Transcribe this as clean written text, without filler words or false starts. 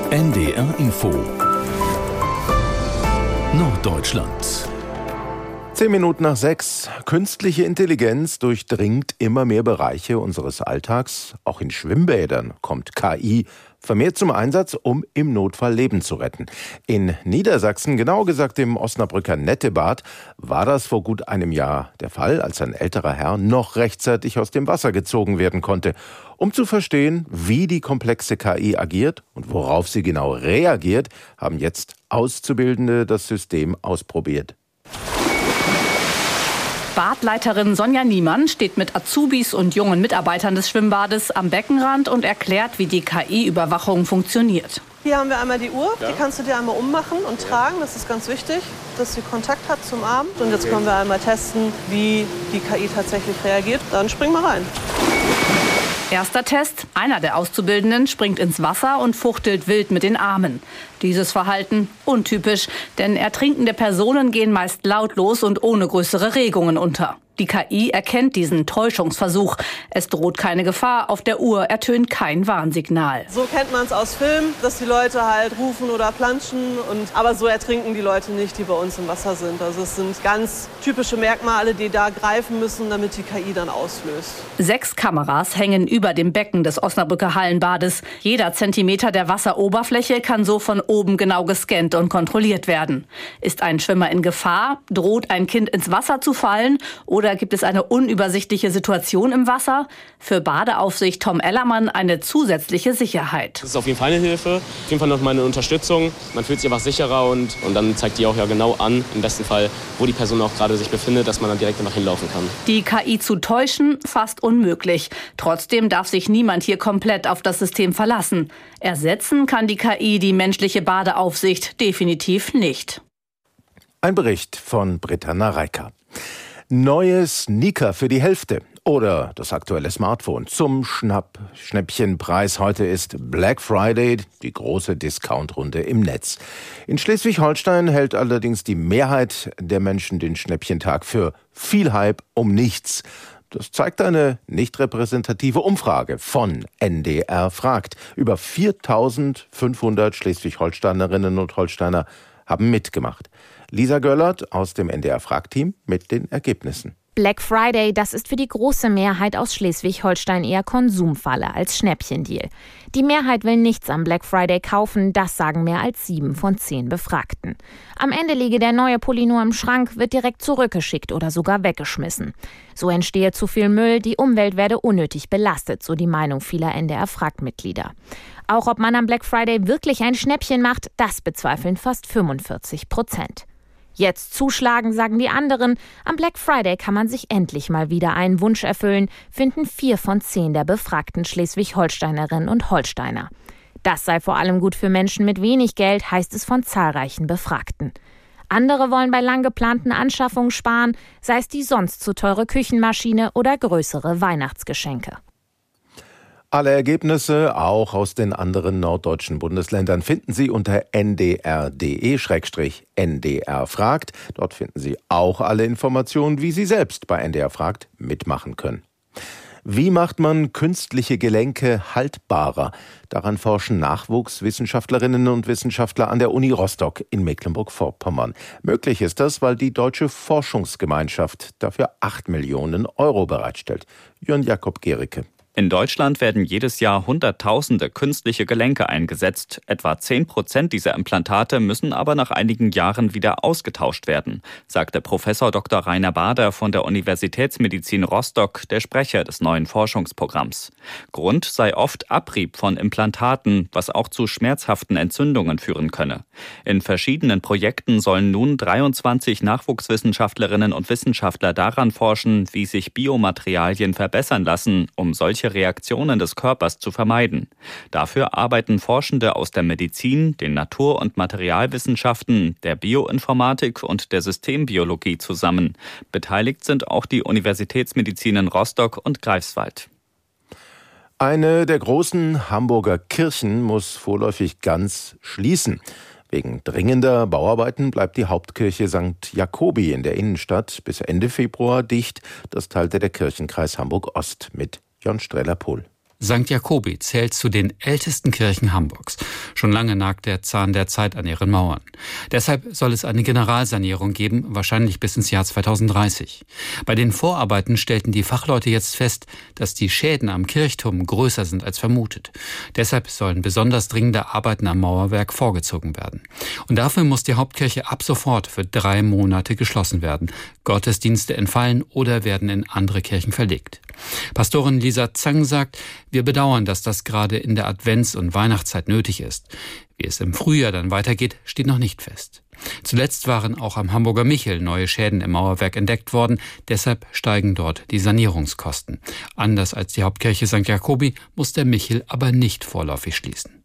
NDR Info Norddeutschland. 6:10. Künstliche Intelligenz durchdringt immer mehr Bereiche unseres Alltags. Auch in Schwimmbädern kommt KI vermehrt zum Einsatz, um im Notfall Leben zu retten. In Niedersachsen, genau gesagt im Osnabrücker Nettebad, war das vor gut einem Jahr der Fall, als ein älterer Herr noch rechtzeitig aus dem Wasser gezogen werden konnte. Um zu verstehen, wie die komplexe KI agiert und worauf sie genau reagiert, haben jetzt Auszubildende das System ausprobiert. Badleiterin Sonja Niemann steht mit Azubis und jungen Mitarbeitern des Schwimmbades am Beckenrand und erklärt, wie die KI-Überwachung funktioniert. Hier haben wir einmal die Uhr, die kannst du dir einmal ummachen und tragen. Das ist ganz wichtig, dass sie Kontakt hat zum Arm. Und jetzt können wir einmal testen, wie die KI tatsächlich reagiert. Dann springen wir rein. Erster Test. Einer der Auszubildenden springt ins Wasser und fuchtelt wild mit den Armen. Dieses Verhalten untypisch, denn ertrinkende Personen gehen meist lautlos und ohne größere Regungen unter. Die KI erkennt diesen Täuschungsversuch. Es droht keine Gefahr. Auf der Uhr ertönt kein Warnsignal. So kennt man es aus Filmen, dass die Leute halt rufen oder planschen. Aber so ertrinken die Leute nicht, die bei uns im Wasser sind. Also es sind ganz typische Merkmale, die da greifen müssen, damit die KI dann auslöst. 6 Kameras hängen über dem Becken des Osnabrücker Hallenbades. Jeder Zentimeter der Wasseroberfläche kann so von oben genau gescannt und kontrolliert werden. Ist ein Schwimmer in Gefahr? Droht ein Kind ins Wasser zu fallen? Oder gibt es eine unübersichtliche Situation im Wasser? Für Badeaufsicht Tom Ellermann eine zusätzliche Sicherheit. Das ist auf jeden Fall eine Hilfe, auf jeden Fall noch mal eine Unterstützung. Man fühlt sich einfach sicherer und dann zeigt die auch ja genau an, im besten Fall, wo die Person auch gerade sich befindet, dass man dann direkt einfach hinlaufen kann. Die KI zu täuschen, fast unmöglich. Trotzdem darf sich niemand hier komplett auf das System verlassen. Ersetzen kann die KI die menschliche Badeaufsicht definitiv nicht. Ein Bericht von Britta Nareika. Neue Sneaker für die Hälfte oder das aktuelle Smartphone zum Schnäppchenpreis. Heute ist Black Friday, die große Discountrunde im Netz. In Schleswig-Holstein hält allerdings die Mehrheit der Menschen den Schnäppchentag für viel Hype um nichts. Das zeigt eine nicht repräsentative Umfrage von NDR fragt. Über 4.500 Schleswig-Holsteinerinnen und Holsteiner haben mitgemacht. Lisa Göllert aus dem NDR-Fragteam mit den Ergebnissen. Black Friday, das ist für die große Mehrheit aus Schleswig-Holstein eher Konsumfalle als Schnäppchendeal. Die Mehrheit will nichts am Black Friday kaufen, das sagen mehr als 7 von 10 Befragten. Am Ende liege der neue Pulli nur im Schrank, wird direkt zurückgeschickt oder sogar weggeschmissen. So entstehe zu viel Müll, die Umwelt werde unnötig belastet, so die Meinung vieler NDR-Fragt-Mitglieder. Auch ob man am Black Friday wirklich ein Schnäppchen macht, das bezweifeln fast 45%. Jetzt zuschlagen, sagen die anderen. Am Black Friday kann man sich endlich mal wieder einen Wunsch erfüllen, finden 4 von 10 der befragten Schleswig-Holsteinerinnen und Holsteiner. Das sei vor allem gut für Menschen mit wenig Geld, heißt es von zahlreichen Befragten. Andere wollen bei lang geplanten Anschaffungen sparen, sei es die sonst zu teure Küchenmaschine oder größere Weihnachtsgeschenke. Alle Ergebnisse, auch aus den anderen norddeutschen Bundesländern, finden Sie unter ndr.de/ndr fragt. Dort finden Sie auch alle Informationen, wie Sie selbst bei NDR fragt mitmachen können. Wie macht man künstliche Gelenke haltbarer? Daran forschen Nachwuchswissenschaftlerinnen und Wissenschaftler an der Uni Rostock in Mecklenburg-Vorpommern. Möglich ist das, weil die Deutsche Forschungsgemeinschaft dafür 8 Millionen Euro bereitstellt. Jörn Jakob Gericke. In Deutschland werden jedes Jahr Hunderttausende künstliche Gelenke eingesetzt. Etwa 10% dieser Implantate müssen aber nach einigen Jahren wieder ausgetauscht werden, sagte Professor Dr. Rainer Bader von der Universitätsmedizin Rostock, der Sprecher des neuen Forschungsprogramms. Grund sei oft Abrieb von Implantaten, was auch zu schmerzhaften Entzündungen führen könne. In verschiedenen Projekten sollen nun 23 Nachwuchswissenschaftlerinnen und Wissenschaftler daran forschen, wie sich Biomaterialien verbessern lassen, um solche Reaktionen des Körpers zu vermeiden. Dafür arbeiten Forschende aus der Medizin, den Natur- und Materialwissenschaften, der Bioinformatik und der Systembiologie zusammen. Beteiligt sind auch die Universitätsmedizinen Rostock und Greifswald. Eine der großen Hamburger Kirchen muss vorläufig ganz schließen. Wegen dringender Bauarbeiten bleibt die Hauptkirche St. Jakobi in der Innenstadt bis Ende Februar dicht. Das teilte der Kirchenkreis Hamburg-Ost mit. Jon Streller-Pohl. St. Jakobi zählt zu den ältesten Kirchen Hamburgs. Schon lange nagt der Zahn der Zeit an ihren Mauern. Deshalb soll es eine Generalsanierung geben, wahrscheinlich bis ins Jahr 2030. Bei den Vorarbeiten stellten die Fachleute jetzt fest, dass die Schäden am Kirchturm größer sind als vermutet. Deshalb sollen besonders dringende Arbeiten am Mauerwerk vorgezogen werden. Und dafür muss die Hauptkirche ab sofort für 3 Monate geschlossen werden. Gottesdienste entfallen oder werden in andere Kirchen verlegt. Pastorin Lisa Zang sagt, wir bedauern, dass das gerade in der Advents- und Weihnachtszeit nötig ist. Wie es im Frühjahr dann weitergeht, steht noch nicht fest. Zuletzt waren auch am Hamburger Michel neue Schäden im Mauerwerk entdeckt worden. Deshalb steigen dort die Sanierungskosten. Anders als die Hauptkirche St. Jakobi muss der Michel aber nicht vorläufig schließen.